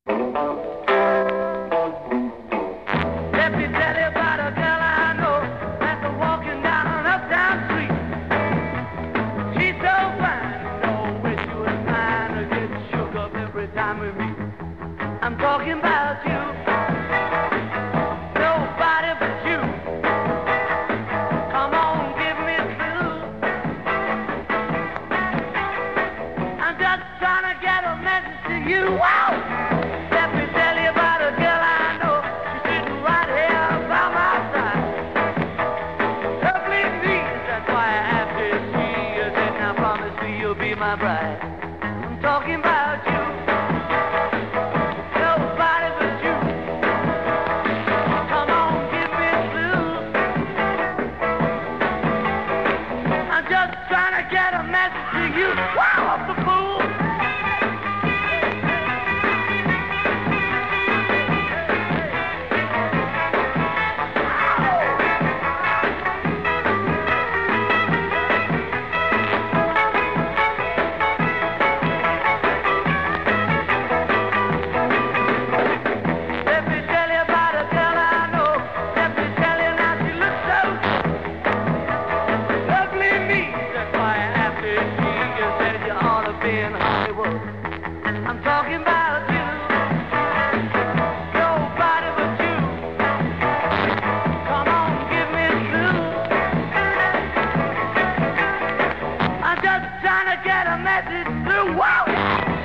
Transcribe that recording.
Let me tell you about a girl I know that's walking down an uptown street. She's so fine, no wish she was mine. I get shook up every time we meet. I'm talking about you, nobody but you. Come on, give me a clue. I'm just trying to get a message to you. Wow! Let me tell you about a girl I know. She's sitting right here by my side. Lovely me, that's why I have to see you. And I promise you, you'll be my bride. I'm talking about you. Nobody but you. Come on, give me a clue. I'm just trying to get a message to you. Wow, up the fool. Let me tell you about a girl I know. Let me tell you now she looks so lovely me. That's why after she you said you ought to be in Hollywood. I'm talking about you. Nobody but you. Come on, give me a clue. I'm just trying to get a message through. Wow!